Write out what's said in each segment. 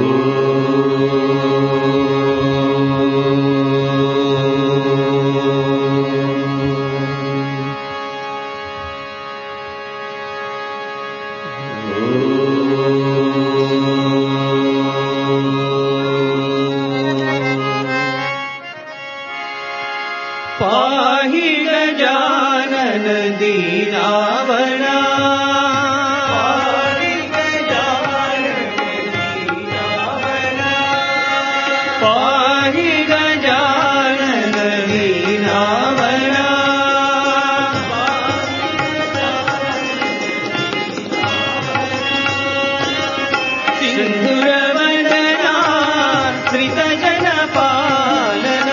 पाहि गजानन दीनावना पाहि गजानन दीनावना पाहि गजानन दीनावना सिंधुरवदना श्रितजन पालना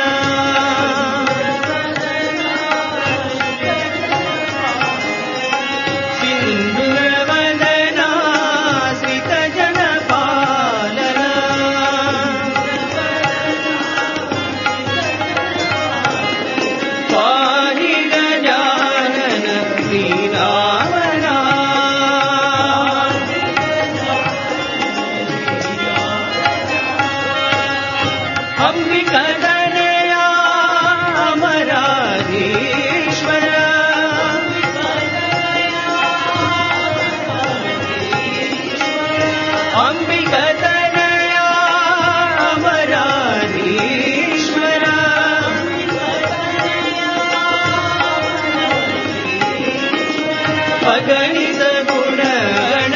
अगणित गुण गण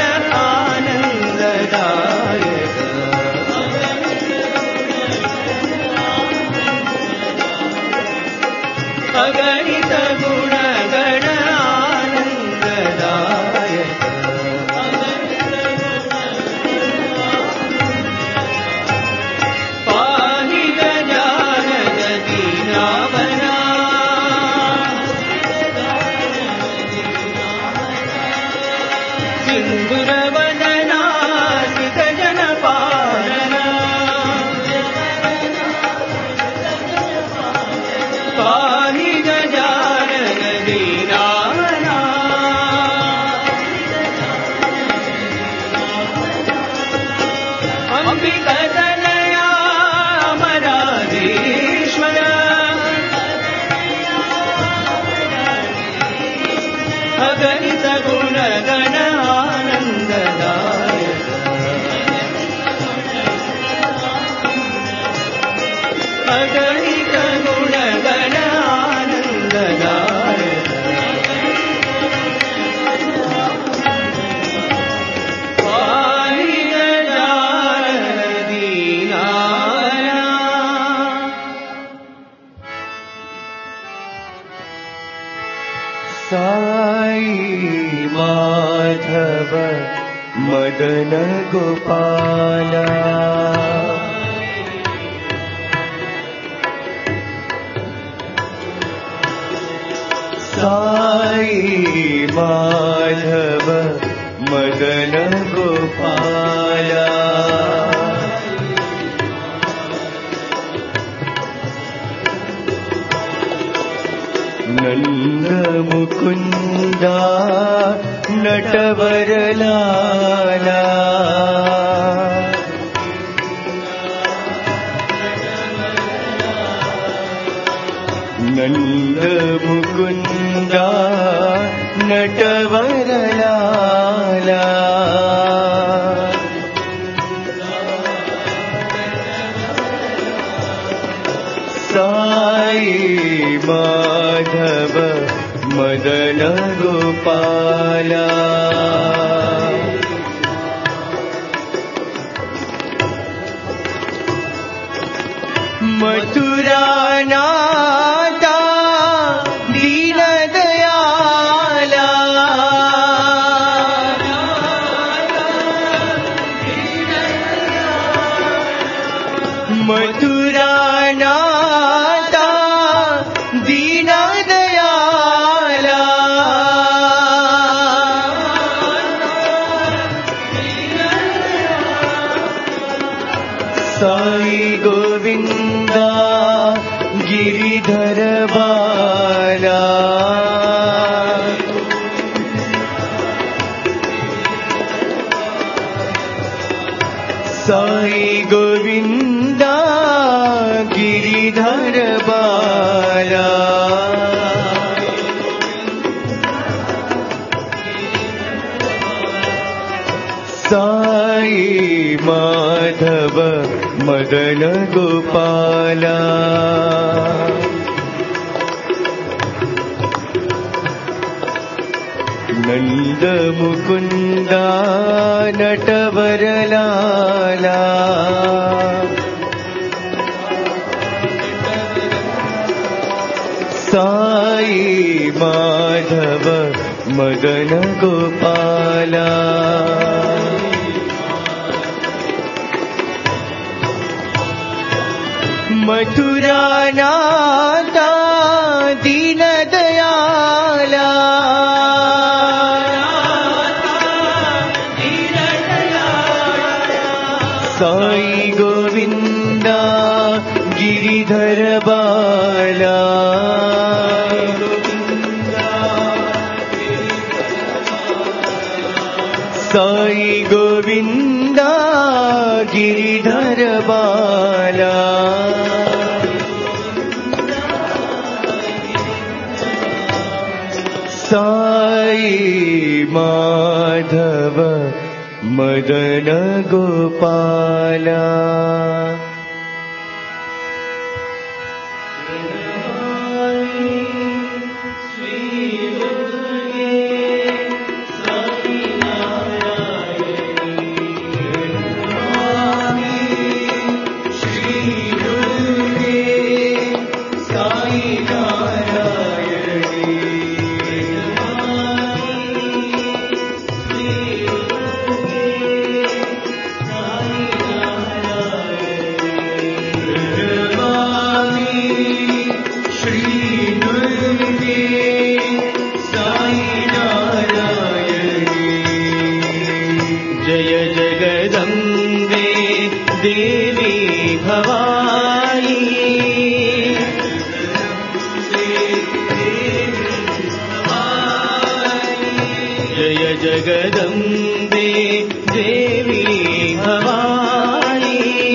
आनंददायक अगणित गुण गण आनंददायक पाहि गजानन दीनावना सिंधुरवदना श्रितजन पालना पाहि गजानन दीनावना अंबिकतनया अमराधीश्वर अगणित गुण गण आनंददायक अगणित गुण गण आनंददायक पाहि गजानन दीनावना साई माधव मदन गोपाला साई माधव मदन गोपाला नंद मुकुंदा नटवरलाला नंद मुकुंदा नटवरलाला साई माधव मदन गोपाला मथुरा नाथा दीन दयाला मथुरा नाथा दीन दयाला साई गोविंदा गिरिधर बाला साई गोविंदा गिरिधर बाला साई माधव मदन गोपाला नंद मुकुंदा नटवर लाला साई माधव मदन गोपाला मथुरा नाथा दीन दयाला साई गोविंदा गिरिधर बाला साई गोविंदा गिरिधर बाला साई माधव मदन गोपाला जय जगदम्बे देवी भवानी जय जगदम्बे देवी भवानी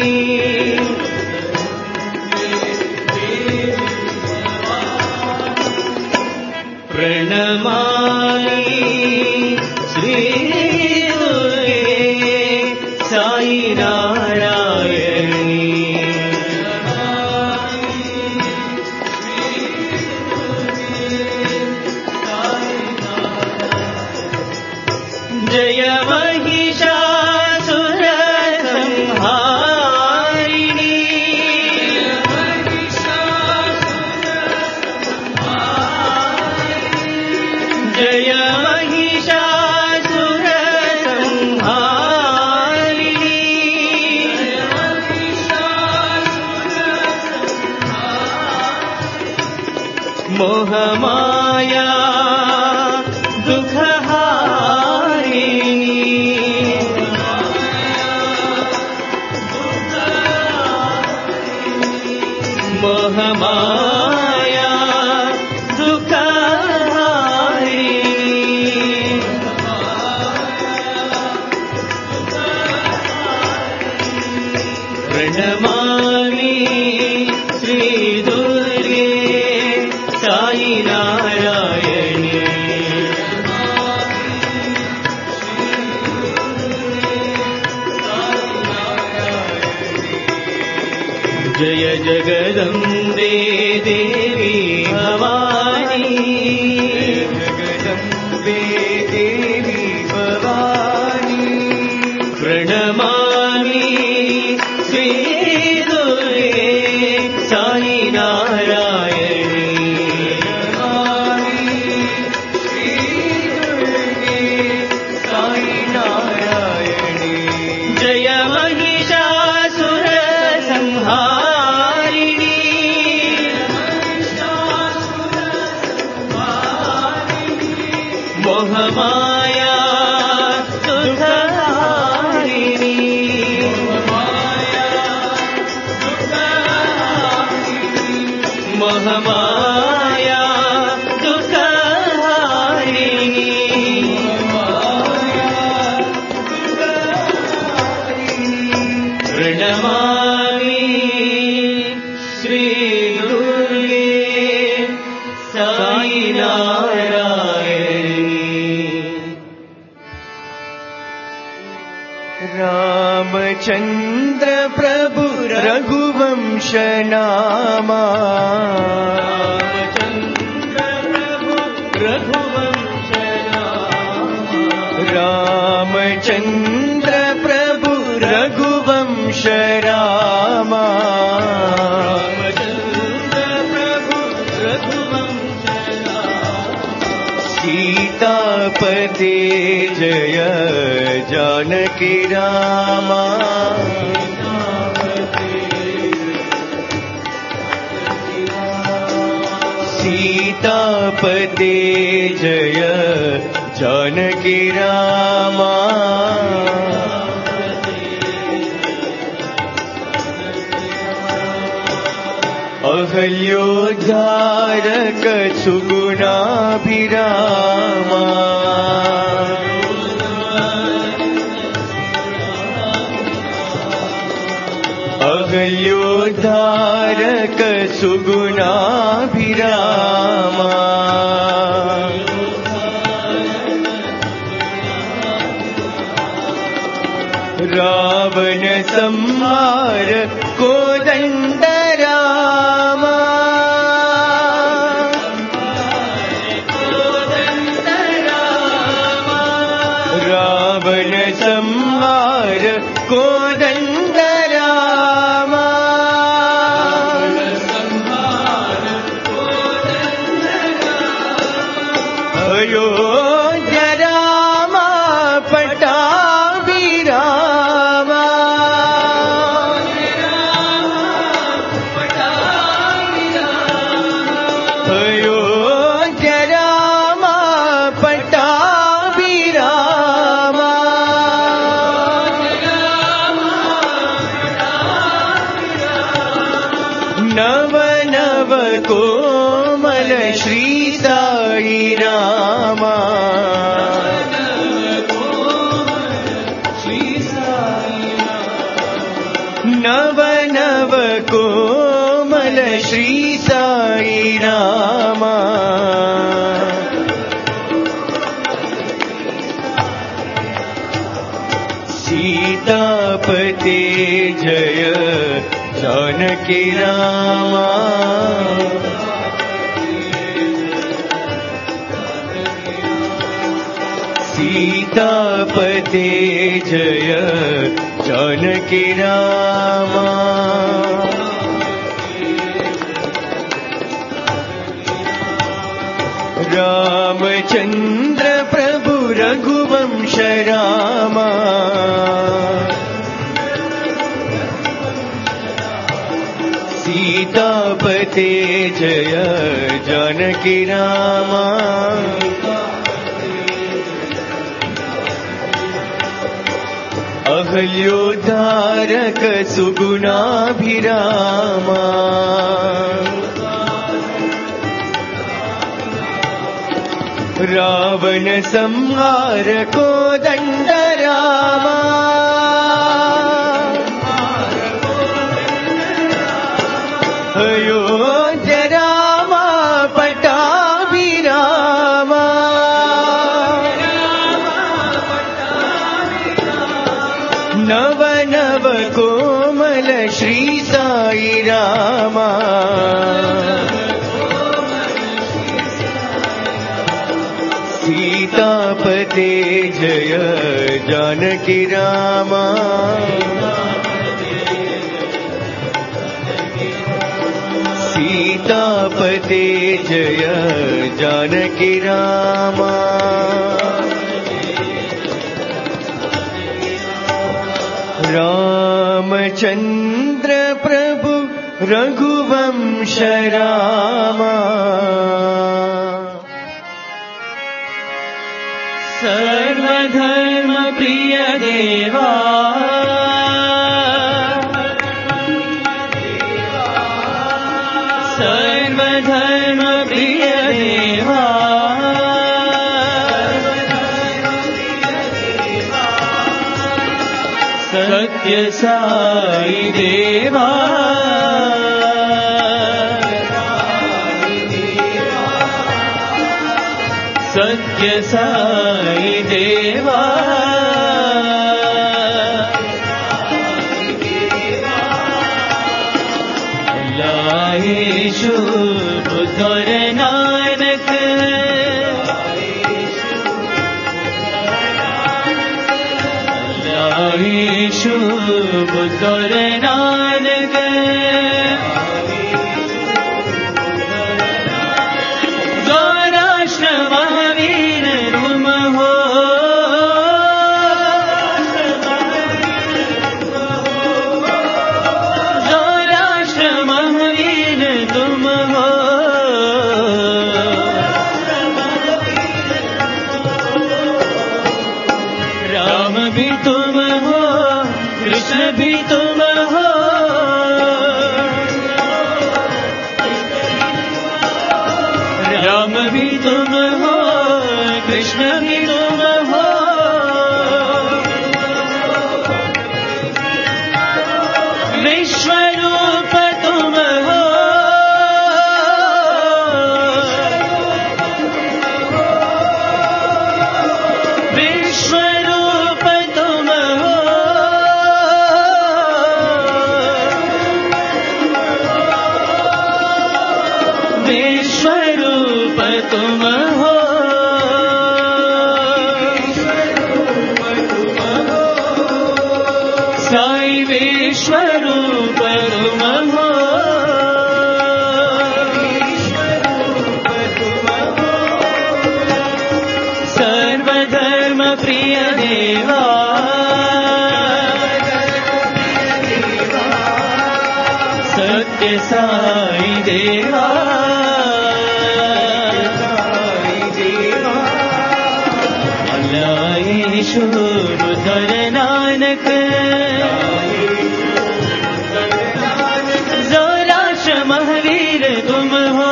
प्रणमामि श्री साई नारायणी जय महिषासुर संहारिणी जय महिषासुर संहारिणी मोहमाया दुःखहारिणी मोहमाया दुःखहारिणी प्रणमामि श्री दुर्गे साई नारायणी जय जगदम्बे देवी भवानी जगदम्बे देवी भवानी प्रणमामि श्री दुर्गे साई नारायणी श्री दुर्गे साई नारायणी जय महिषासुर संहारिणी मोहमाया दुःखहारिणी मोहमाया दुःखहारिणी प्रणमामि श्री दुर्गे साई नारायणी। रामचंद्र प्रभु रघुवंश नामा, रामचंद्र प्रभु रघुवंश रामा, सीतापते जय जानकी रामा, सीतापते जय जानकी रामा, अहल्योद्धारक सुगुणाभिरामा, अहल्योद्धारक सुगुणाभिरामा, रावण संहार कोदंड रामा, रावण संहार कोदंड रामा, अयोध्या रामा पट्टाभिरामा, अयोध्या रामा पट्टाभिरामा, नव नव कोमल श्री साई रामा, नव नव कोमल श्री साई रामा, सीतापते जय जानकी रामा, सीतापते जय जानकी रामा, रामचंद्र प्रभु रघुवंश रामा, सीतापते जय जानकी रामा, अहल्योद्धारक सुगुणाभिरामा, रावण संहार कोदंड रामा, अयोध्या रामा पट्टाभिरामा, नव नव कोमल श्री साई रामा, सीतापते जय जानकी रामा, सीतापते जय जानकी रामा, रामचंद्र प्रभु रघुवंश रामा, सर्वधर्म प्रिय देवा, सर्वधर्म प्रिय देवा, सत्य सत्य साई देवा सत्य साई देवा यीशु बुद्ध और नानक यीशु बुद्ध और नानक जो राष्ट्र महावीर तुम हो जो राष्ट्र महावीर तुम हो राम भी तुम हो कृष्ण भी तुम हो राम भी तुम हो कृष्ण भी तुम हो विश्वरूप तुम हो विश्वरूप तुम हो विश्वरूप तुम हो साई विश्वरूप तुम हो सर्वधर्म प्रिय देवा सत्य साई देवा यीशु बुद्ध और नानक जो राष्ट्र महावीर तुम हो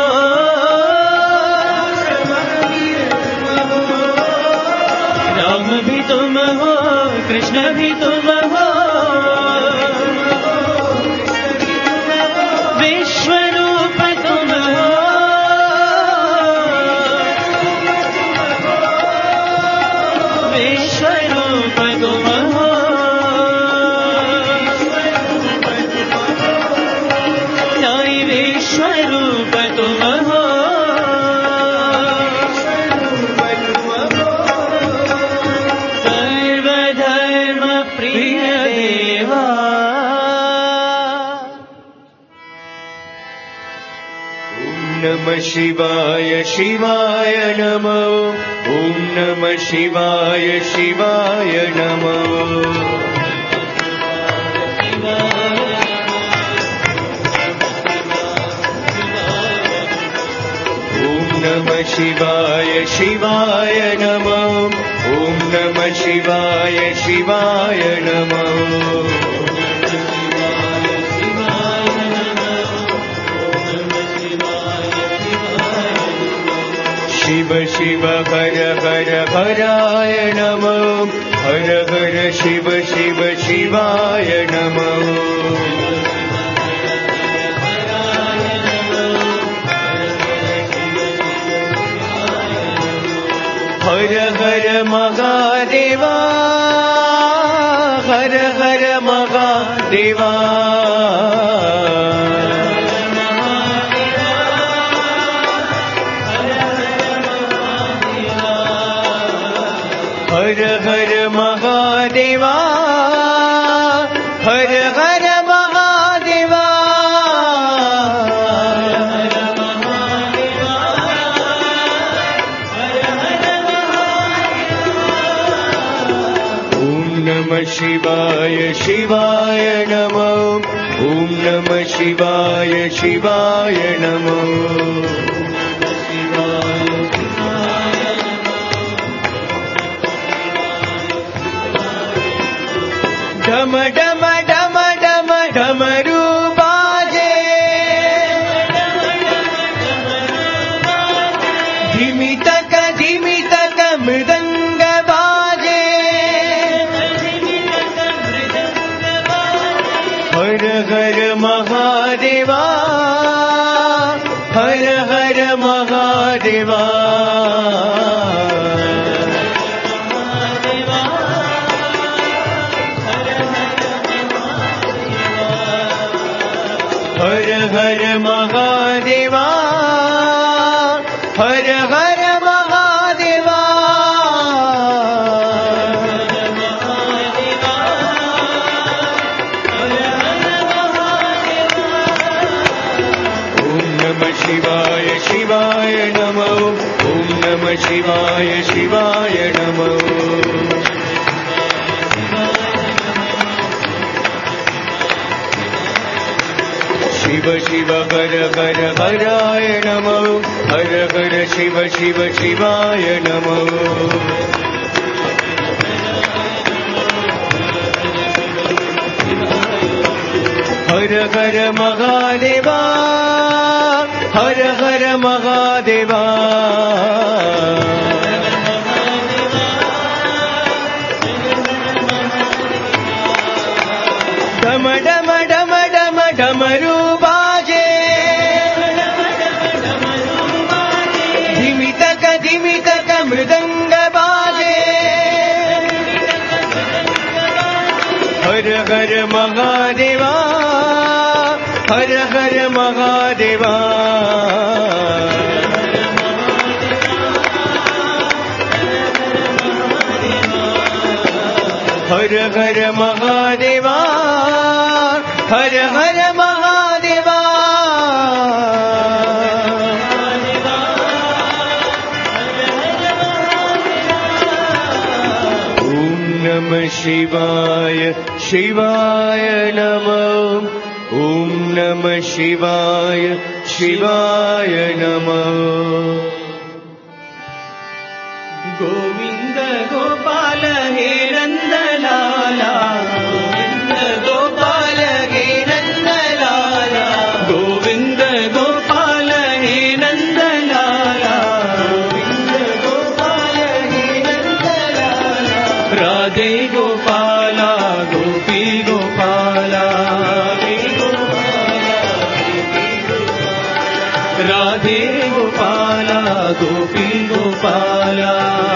राम भी तुम हो कृष्ण भी तुम हो विश्वरूप तुम हो विश्वरूप तुम हो साई विश्वरूप तुम हो सर्वधर्म प्रिय देवा नमः शिवाय शिवाय नमो ॐ नमः शिवाय शिवाय नमो ॐ नमः शिवाय शिवाय नमो ॐ नमः शिवाय शिवाय नमो शिव शिव हर हर हराय नमो हर हर शिव शिव शिवाय नमो हर हर महादेवा हर हर महादेवा हर हर महादेवा हर हर महादेवा ॐ नमः शिवाय शिवाय नमो ॐ नमः शिवाय शिवाय नमो डम डम डम डम डमरू बाजे धिमी तक मृदंग बाजे हर हर महादेवा हर हर महादेवा हर हर महादेवा हर हर महादेवा ओम नमः शिवाय शिवाय नमः ओम नमः शिवाय शिवाय नमः शिव शिव हर हर हराय नमः हर हर शिव शिव शिवाय नमः हर हर महादेवा हर हर महादेवा डम डम डम डम डमरू बाजे धिमितक मृदंग बाजे हर हर महादेवा हर हर महादेवा हर हर महादेवा हर हर महादेवा ओम नमः शिवाय शिवाय नमः ओम नमः शिवाय शिवाय नमः गोविंद गोपाल हे नंदलाला गोविंद गोपाल हे नंदलाला गोविंद गोपाल हे नंदलाला गोविंद गोपाल हे नंदलाला राधे गोपाला गोपी गोपाला राधे गोपाला गोपी गोपाला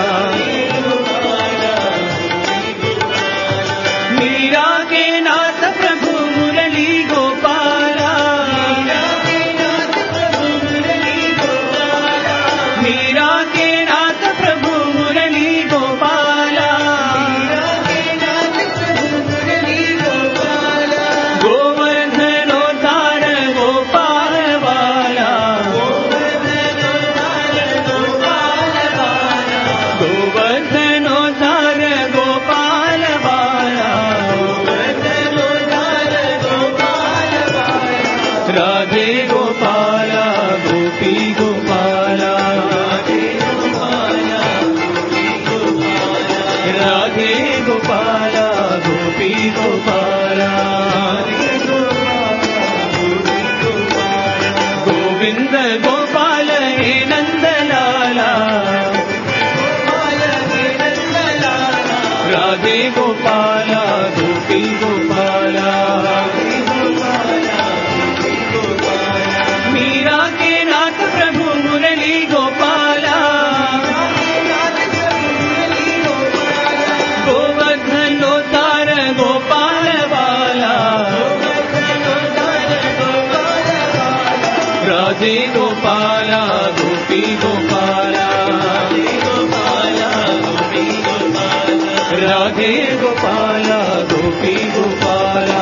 मीरा के नाथ प्रभु मुरली गोपाला मीरा के नाथ प्रभु मुरली गोपाला गोवर्धनोद्धार गोपाल वाला गोवर्धनोद्धार गोपाल वाला राधे गोपाला गोपी गोपाला राधे गोपाला गोपी गोपाला गोविंद गोपाल हे नंदलाला राधे गोपाला गोपी गोपाला मीरा के नाथ प्रभु मुरली गोपाला गोवर्धनोद्धार गोपाल वाला राधे गोपाला गोपी गोपाला राधे गोपाला गोपी गोपाला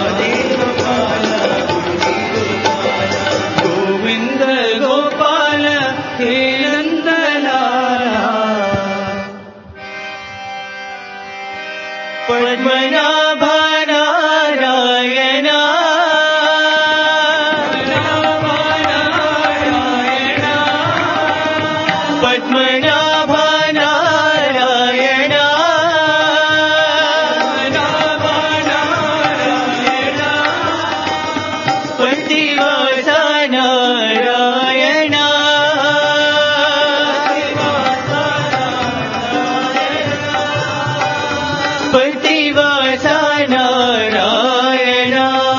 गोविंद गोपाल हे नंदलाला पद्मनाभ नारायण पद्मनाभ नारायण प्रतिवास नारायण प्रतिवास नारायण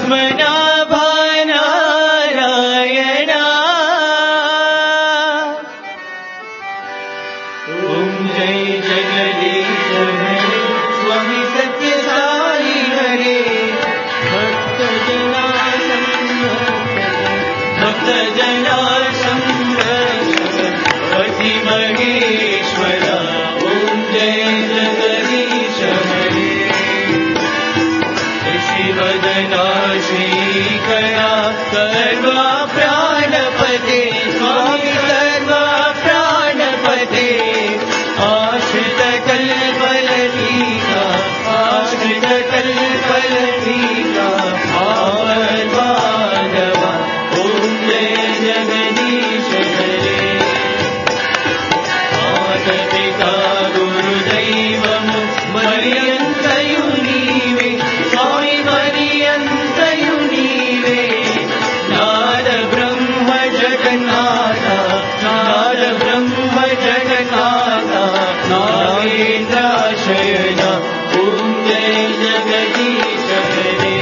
पद्मनाभा नारायण ओम जय जगदीश हरे स्वामी सत्य साई हरे भक्त जना पति महेश्वरा ओम जय जगदीश हरे शिवदना श्रीकरा सर्वा प्राणपते स्वामी सर्वा प्राणपते आश्रित कल्पलतिका आश्रित कल्पलतिका आवद्बान्धवा ओम जय जगदीश हरे मातपिता गुरुदैवम् मर्यन्तयु नीवे स्वामी मर्यन्तयु नीवे नाद ब्रह्म जगन्नाथ नाद ब्रह्म जगन्नाथ नागेन्द्राशयन ओम जय जगदीश हरे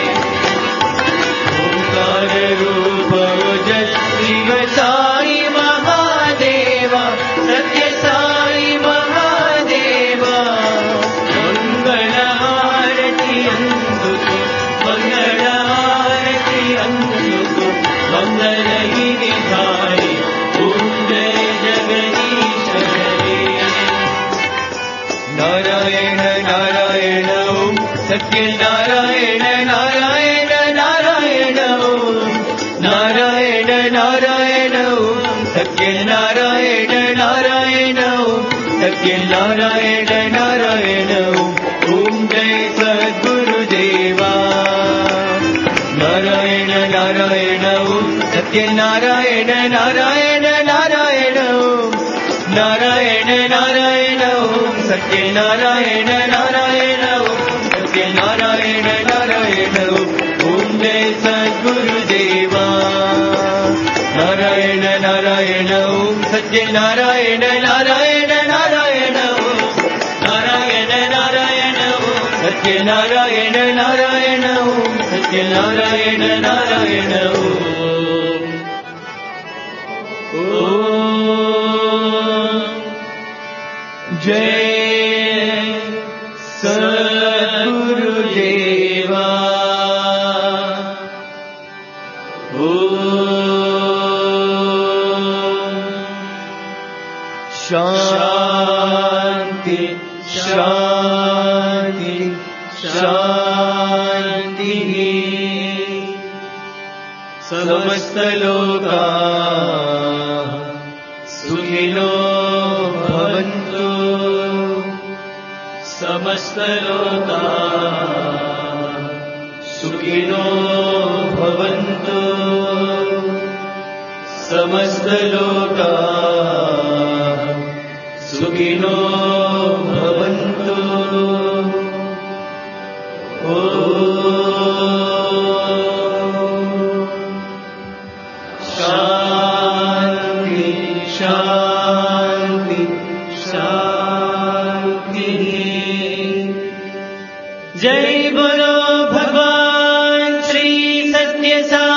ओंकार रूप जय शिव साई महादेवा सत्य साई महादेवा मंगल आरती अंतु मंगल आरती अंतु मंगल ही निधारी ओम जय जगदीश हरे नारायण नारायण ओम सत्य नारायण नारायण नारायण ओम नारायण नारायण ओम सत्य नारायण नारायण ओम सत्य नारायण नारायण ओम जय सद्गुरुदेवा नारायण नारायण ओम सत्य नारायण नारायण नारायण ओम नारायण नारायण ओम सत्य नारायण नारायण ओम सत्य नारायण नारायण ओम जय सद्गुरुदेवा नारायण नारायण ओम सत्य नारायण नारायण नारायण ओम नारायण नारायण ओम सत्य नारायण नारायण ओम सत्य नारायण नारायण ओम जय सद्गुरुदेवा शांति शांति शांति समस्त लोका सुखिनो भवन्तु समस्त लोका सुखिनो भवन्तु समस्त लोका सुखिनो भवन्तु शांति शांति शांति जय बोलो भगवान श्री सत्य साई